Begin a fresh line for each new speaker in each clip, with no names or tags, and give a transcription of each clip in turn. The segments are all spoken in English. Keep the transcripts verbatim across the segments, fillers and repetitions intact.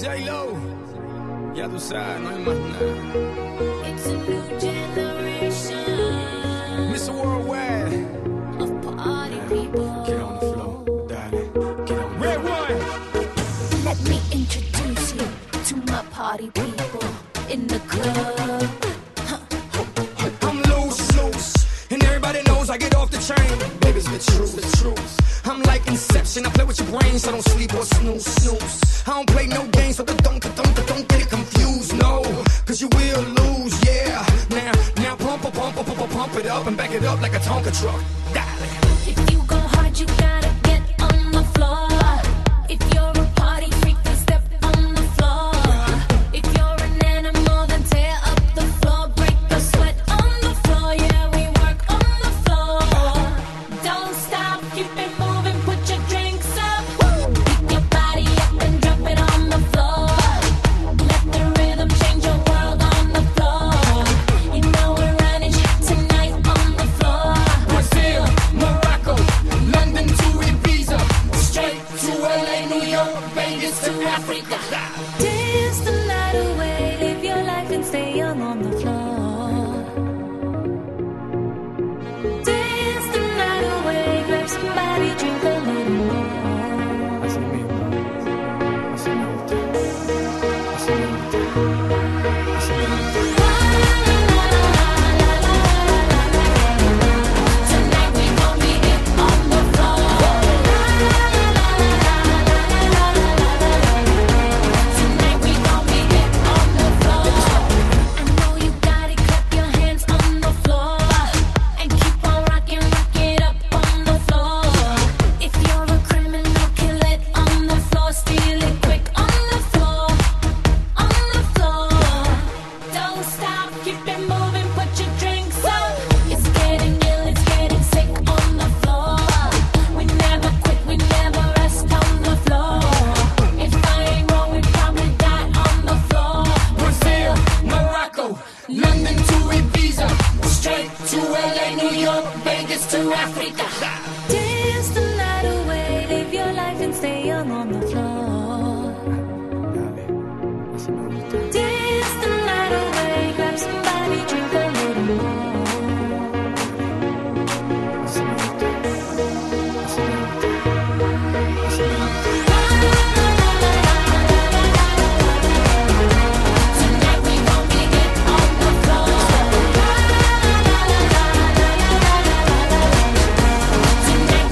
J-Lo, ya tú sabes, no hay más nada.
It's a new generation.
mister Worldwide.
Of party people.
Get on the floor, darling. Get on the Red one.
Let me introduce you to my party people in the club.
I'm loose, loose, and everybody knows I get off the train. Baby, it's the truth, the truth. I'm like Inception, I play with your brain, so don't sleep or snooze, snooze. I don't play no games, so don't, don't, don't, don't get it confused, no. Cause you will lose, yeah. Now, now pump, pump, pump, pump, pump, pump it up and back it up like a Tonka truck. Darling.
If you go hard, you gotta get on the floor. If you're a party freak, then step on the floor. If you're an animal, then tear up the floor. Break the sweat on the floor, yeah, we work on the floor. Don't stop, keep it moving, put your drinks up. Pick your body up and drop it on the floor. Let the rhythm change your world on the floor. You know we're running tonight on the floor.
Brazil, Morocco, London to Ibiza, straight to L A, New York, Vegas to Africa.
Dance the night away, live your life and stay young on the floor. Dance the night away, grab somebody, drink a little more.
Así mismo, así me gusta, así me gusta, así me gusta.
Tonight we gon' be hit on the floor. Tonight we gon' be hit on the floor. I know you got it, clap your hands on the floor. And keep on rocking, rock it up on the floor. If you're a criminal, kill it on the floor. Steal it quick on the floor. On the floor. Don't stop, keep it moving, put your drinks up. It's getting ill, it's getting sick on the floor. We never quit, we never rest on the floor. If I ain't wrong, we probably die on the floor.
Brazil, Morocco, London to Ibiza, straight to L A, New York, Vegas to Africa.
Dance the night away, live your life and stay young on the floor. Dance the night away, grab somebody, drink a little more. Tonight we gon' be hit on the floor. Tonight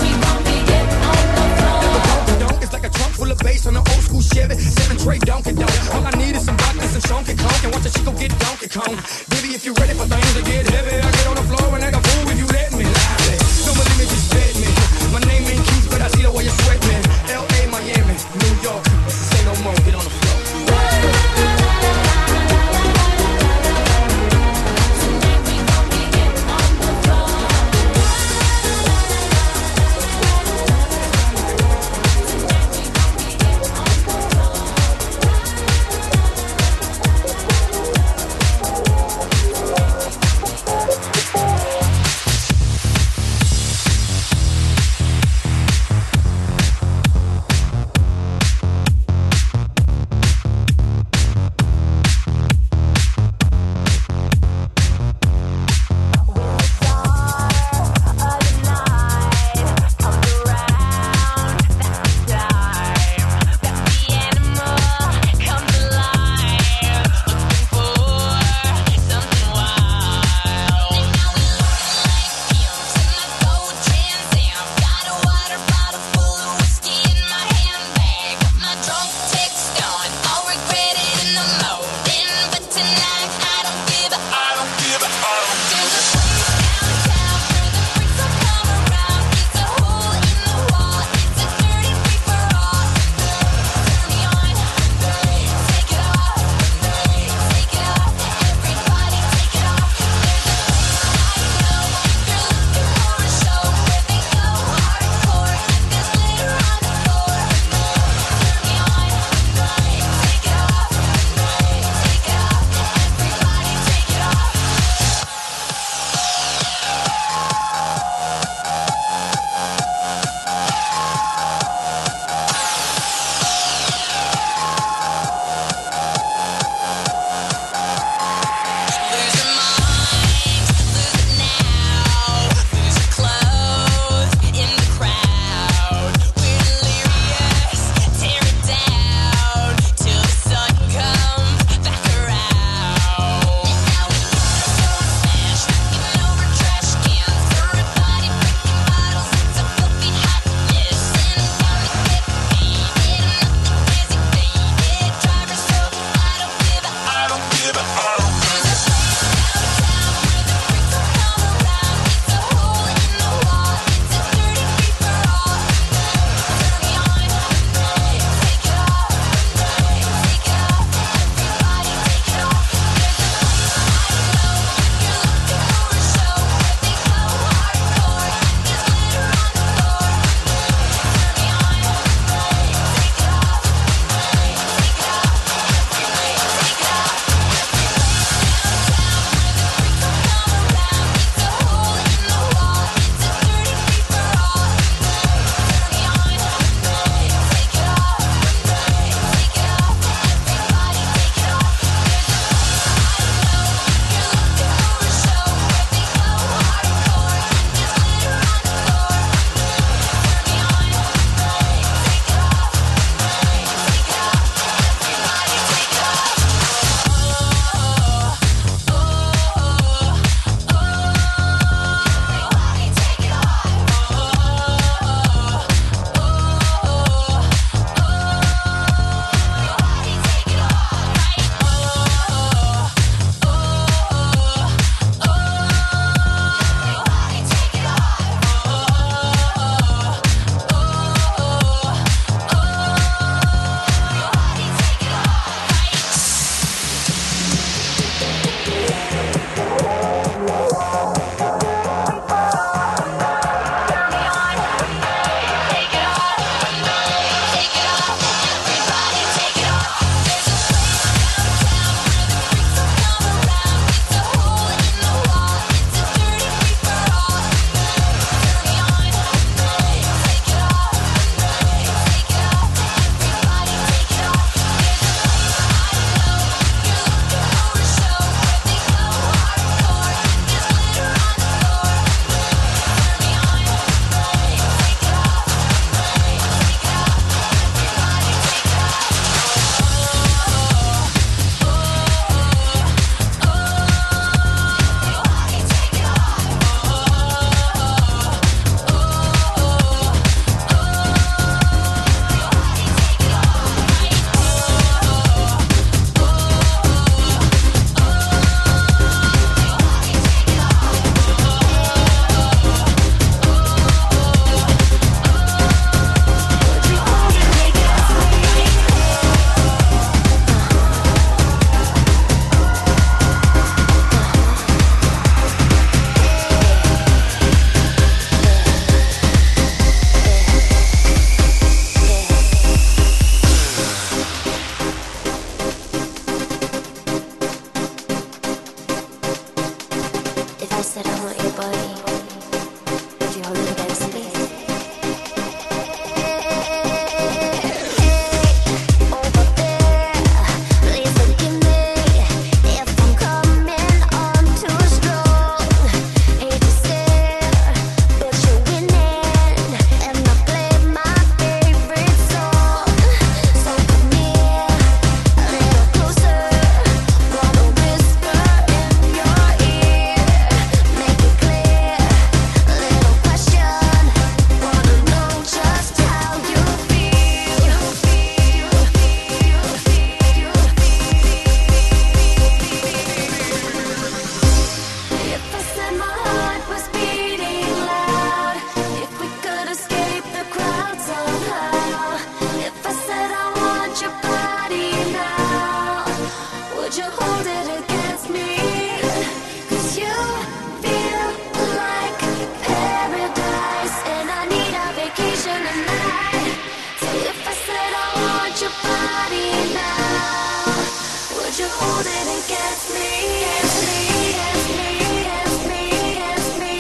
hold it against me, against me, against me, against me, against me,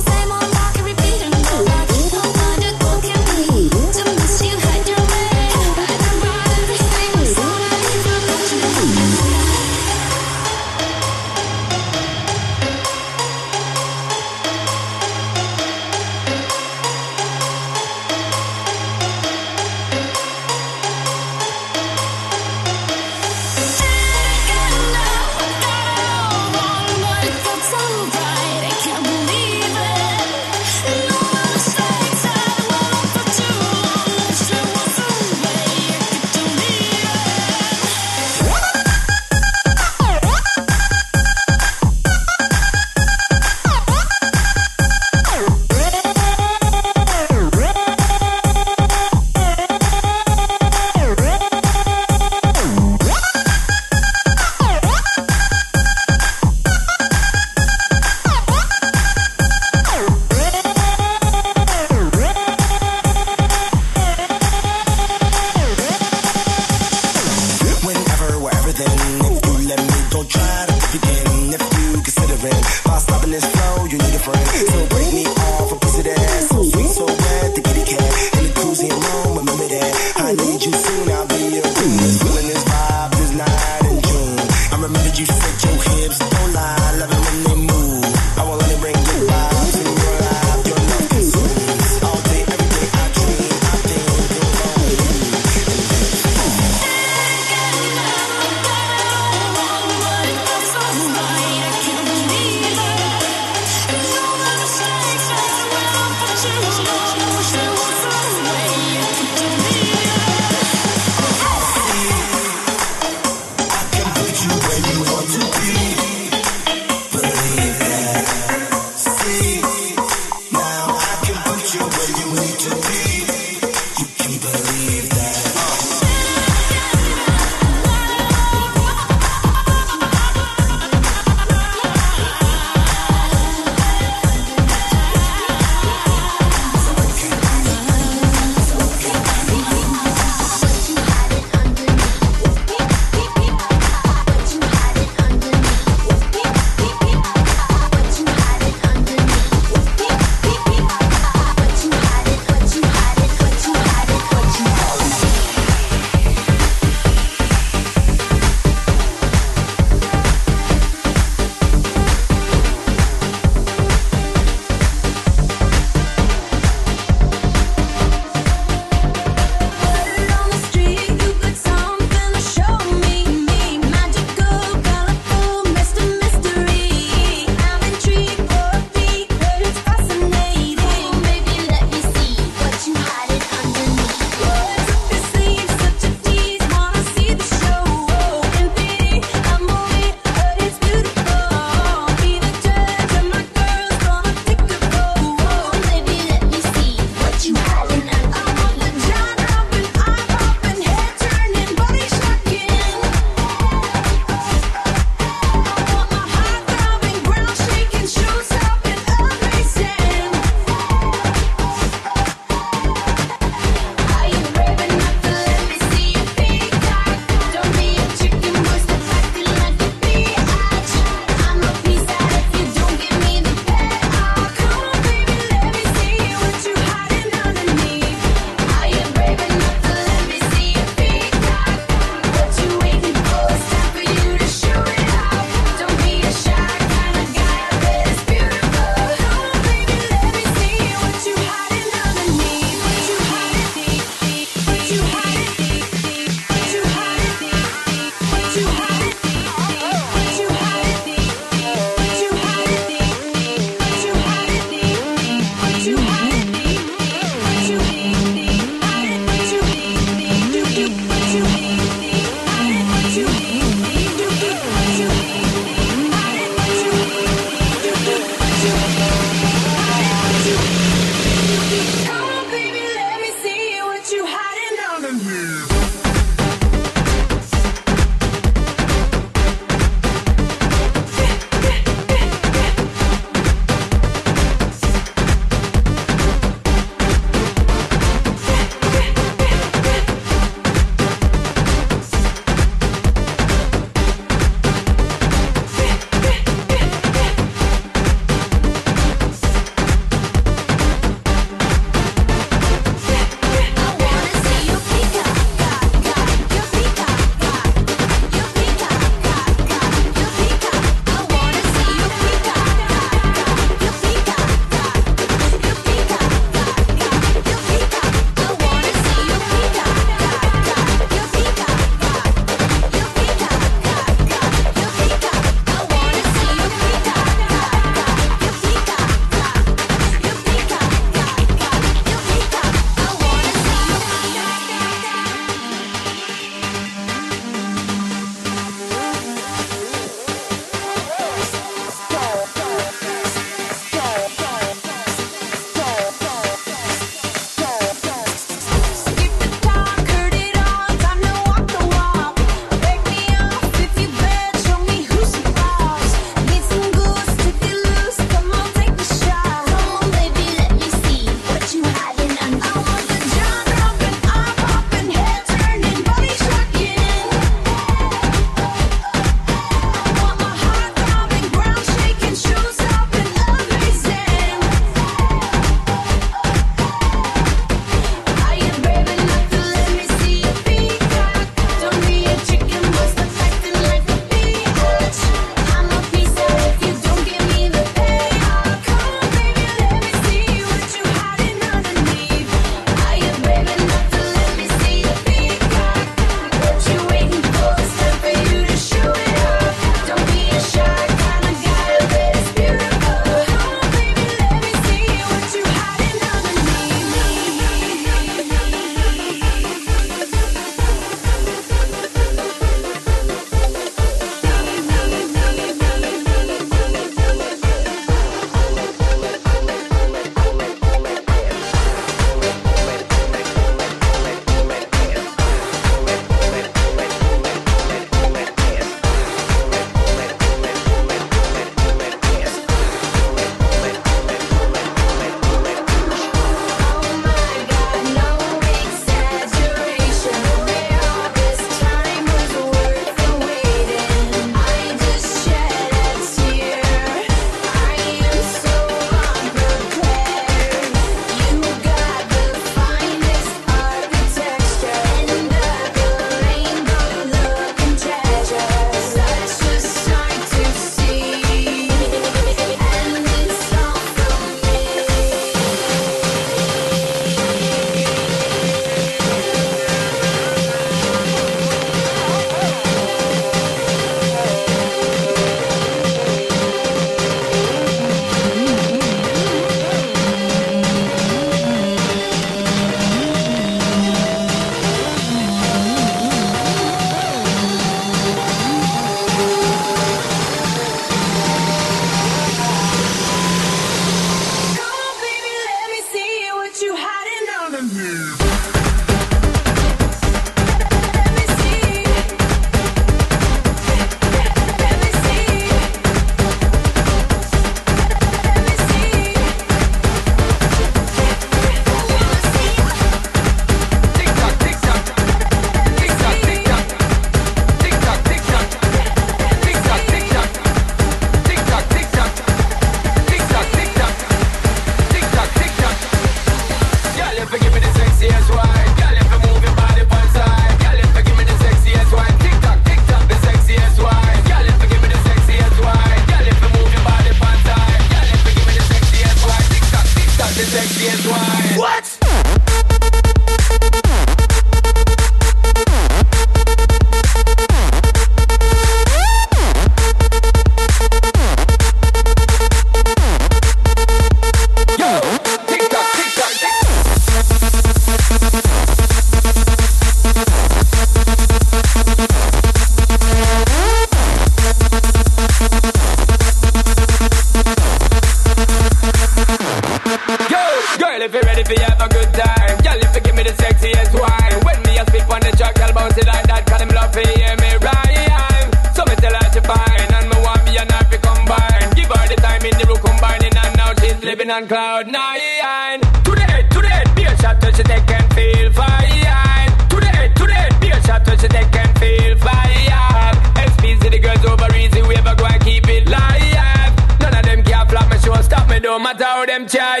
living on cloud nine. To the head, to the head, be a shot touch it, they can feel fine. To the head, to the head, be a shot touch it, they can feel fire. S P C the girls over easy, we ever go and keep it live. None of them can flop my show, stop me, don't matter how them try.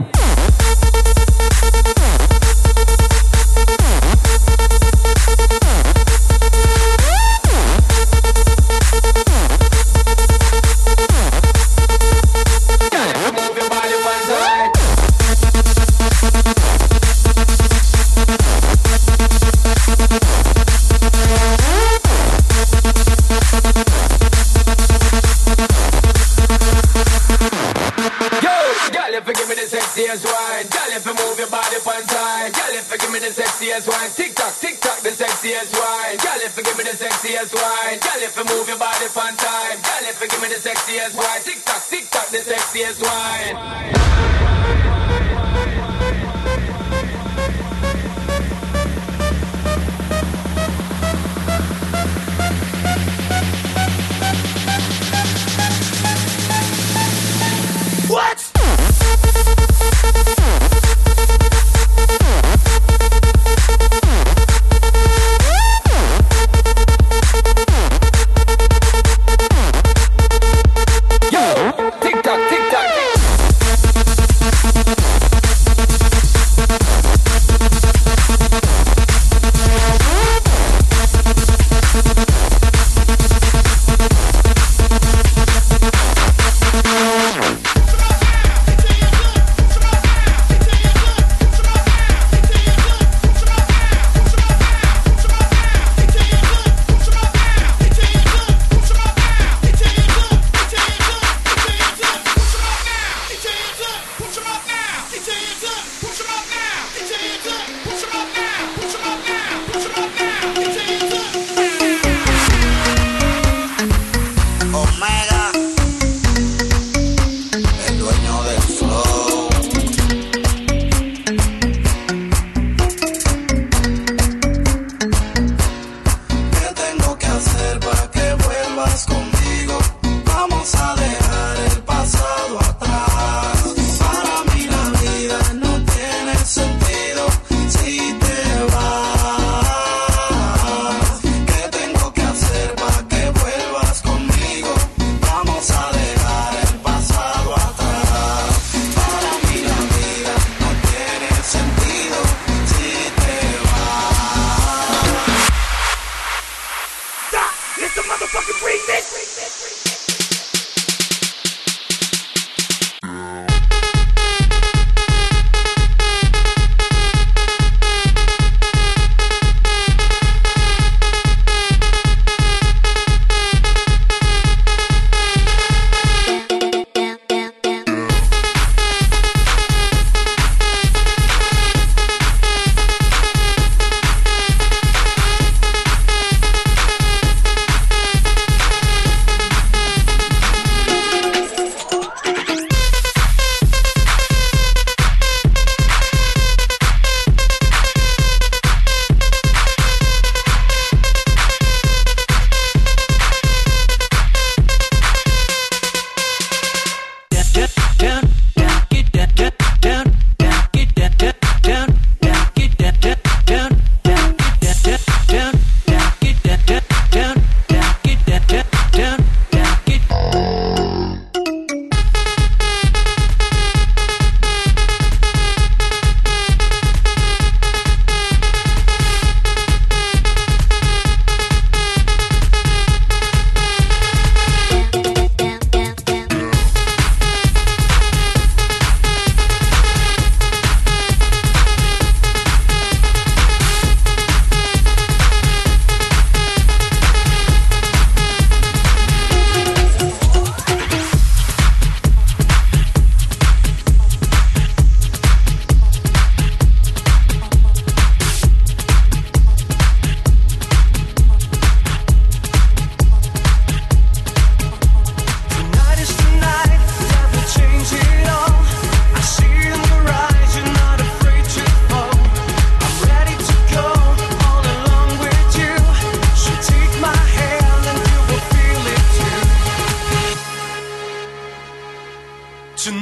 Sexiest wine, girl, if you move your body one time, girl, if you give me the sexiest wine, tick tock, tick tock, the sexiest wine, girl, if you give me the sexiest wine, girl, if you move your body one time, girl, if you give me the sexiest wine, tick tock, tick tock, the sexiest wine. What?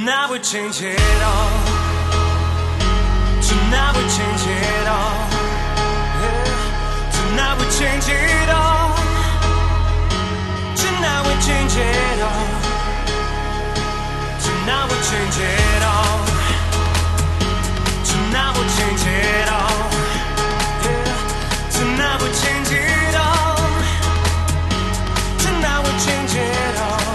Tonight we change it all. Tonight we change it all. Yeah. Tonight we change it all. Tonight we change it all. Tonight we change it all. Tonight we change it all. Yeah. Tonight we change it all. Tonight we change it all.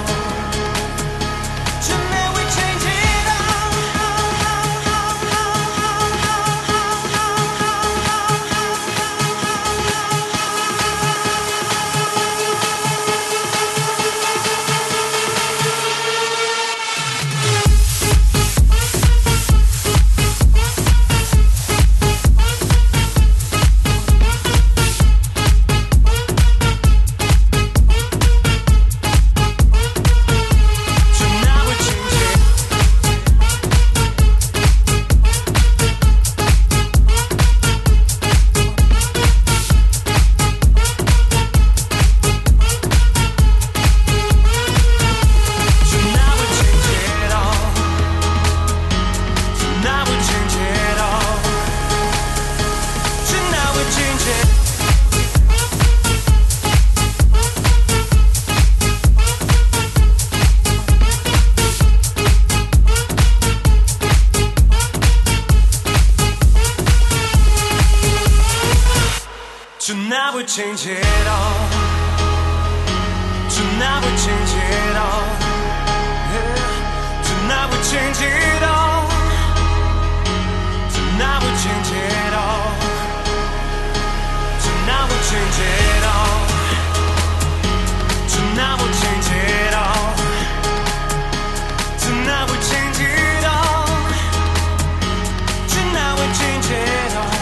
Tonight we change it all. Tonight we change it all. Yeah. Tonight we change it all. Tonight we change it all. Tonight we change it all. Tonight we change it all. Tonight we change it all. Tonight we change it all.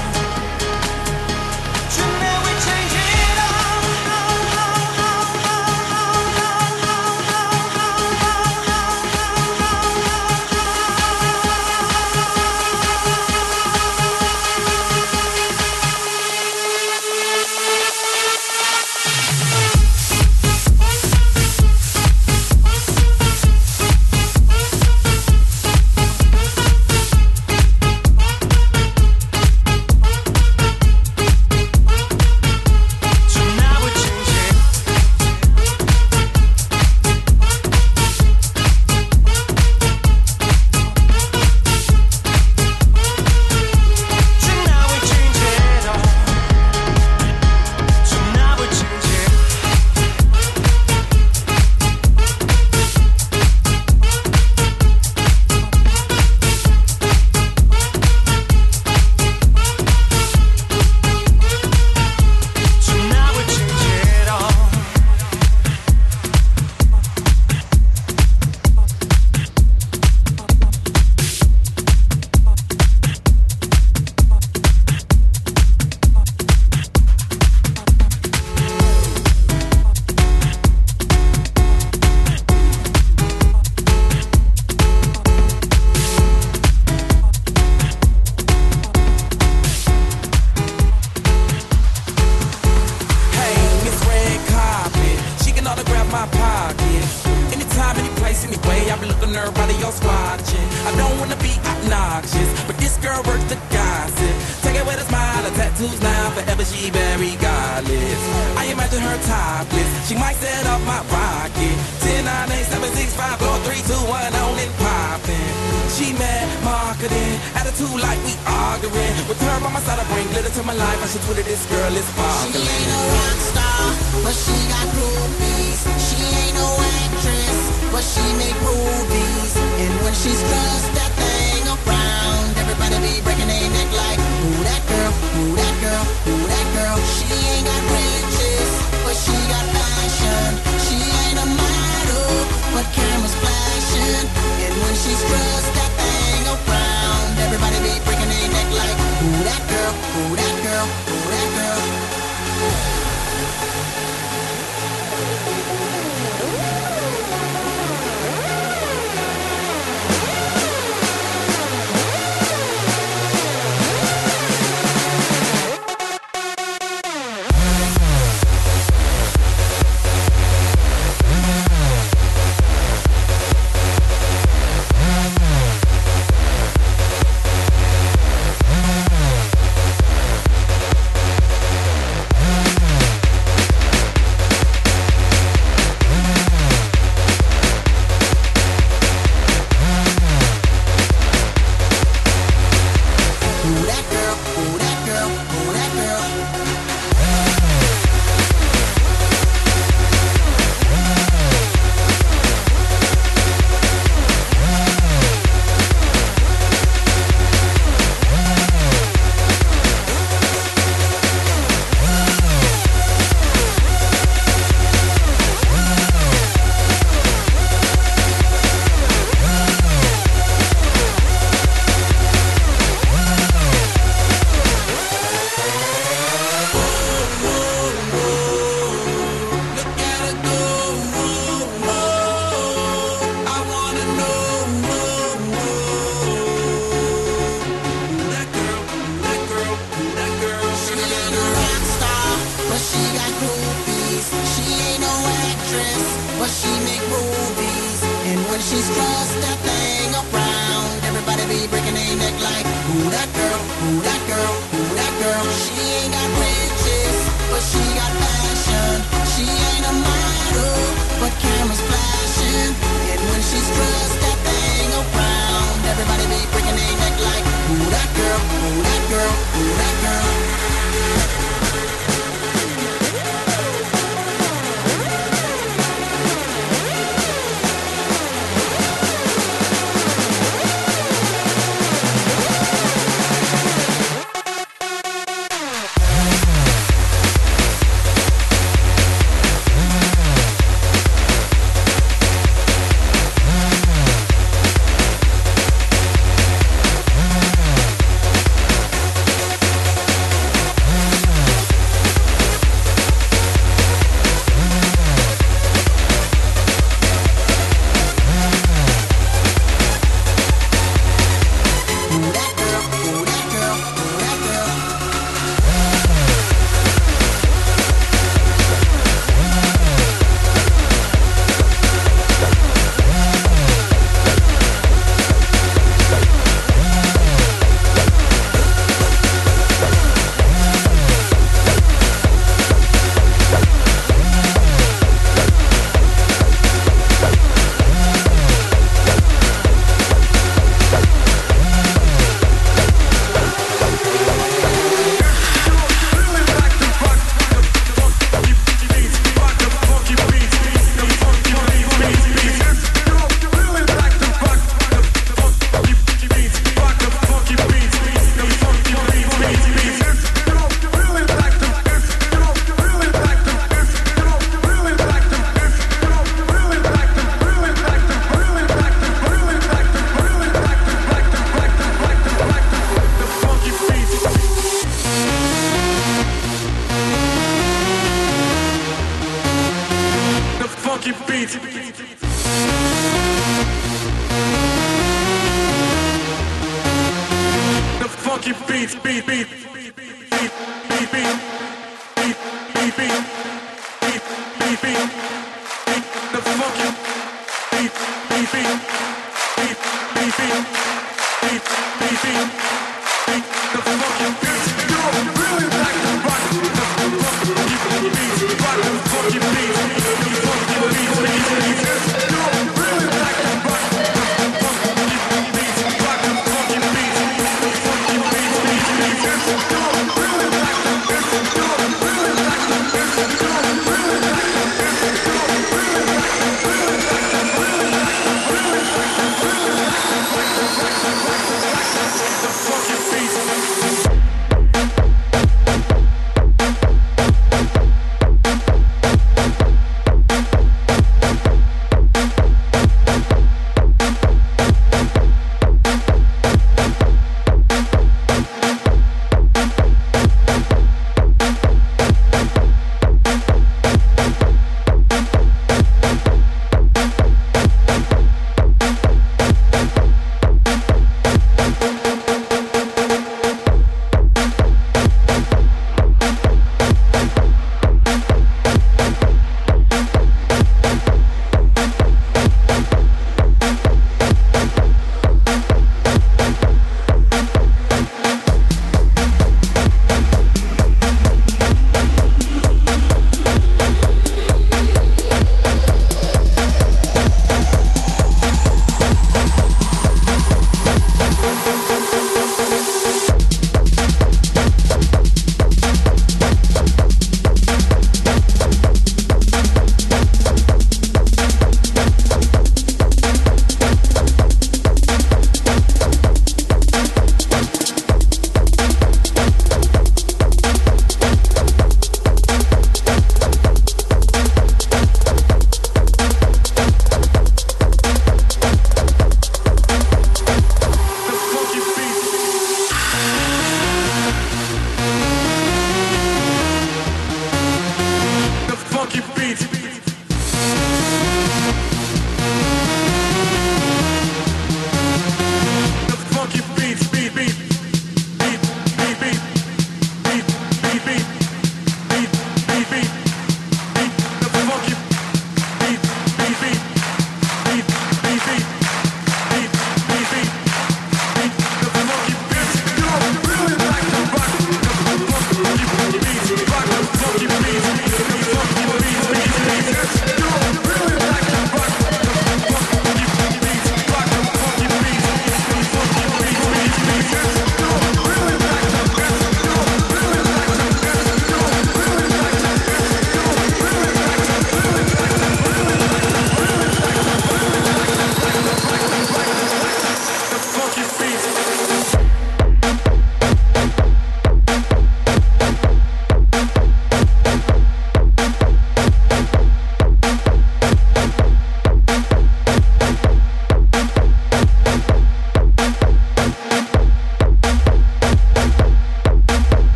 waitress, but she make movies. And when she's crossed that thing around, everybody be breaking their neck like, who that girl, who that girl, who that girl. She ain't got riches, but she got passion. She ain't a model, but cameras flashing. And when she's crossed that thing around, everybody be breaking their neck like, who that girl, who that girl, who that girl.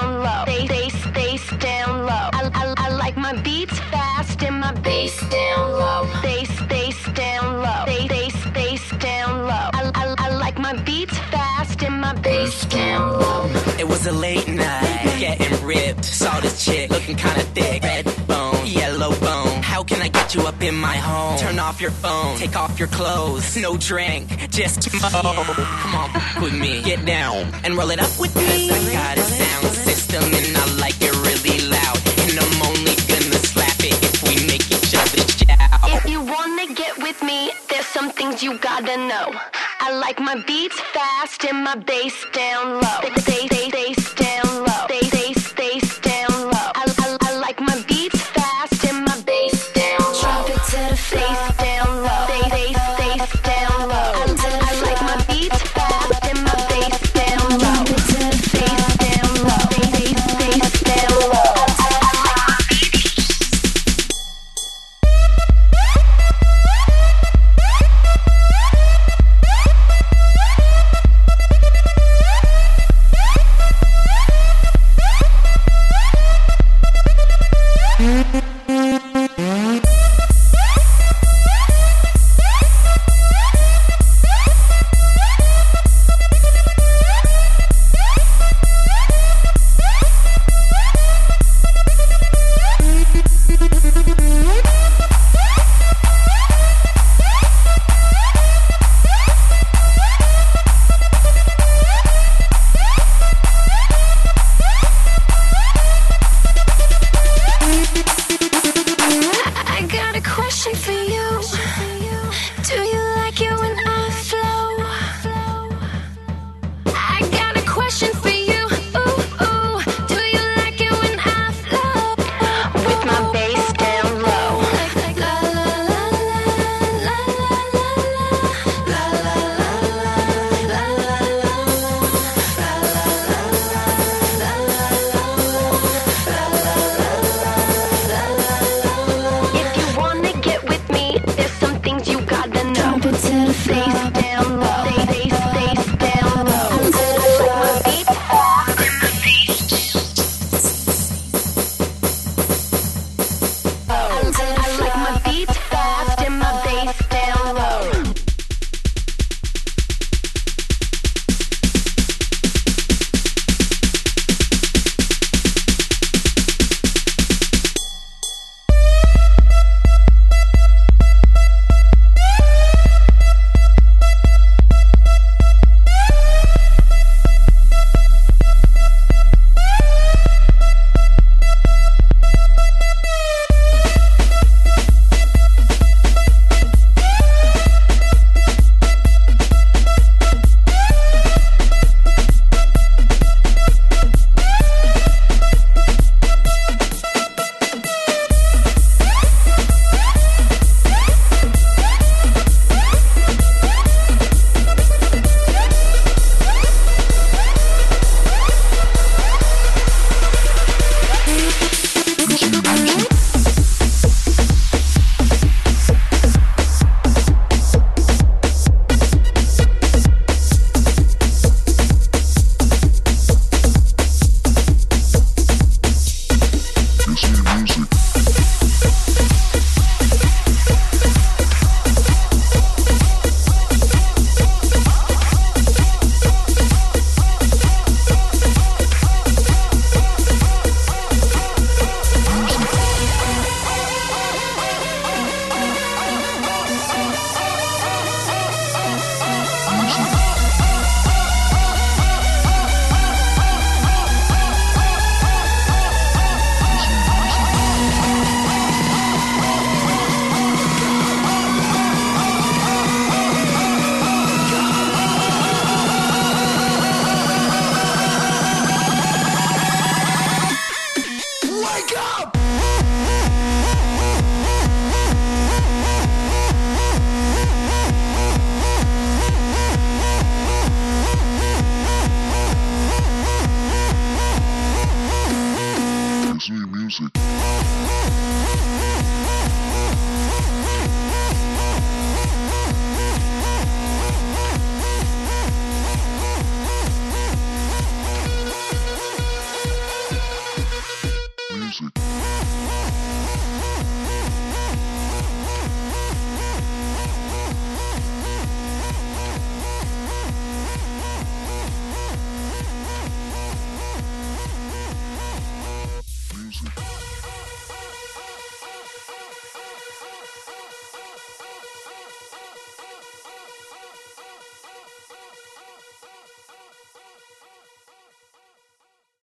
down low. Bass, bass, bass down low. I, I, I like my beats fast and my bass down low. Bass, bass down low. Bass, bass, bass down low. I, I, I like my beats fast and my bass down low.
It was a late night, getting ripped. Saw this chick looking kinda thick. Red bone, yellow bone. How can I get you up in my home? Turn off your phone, take off your clothes. No drink, just mo. Come on, with me, get down and roll it up with me. I got a sound system and I like it really loud. And I'm only gonna slap it if we make each other shout.
If you wanna get with me, there's some things you gotta know. I like my beats fast and my bass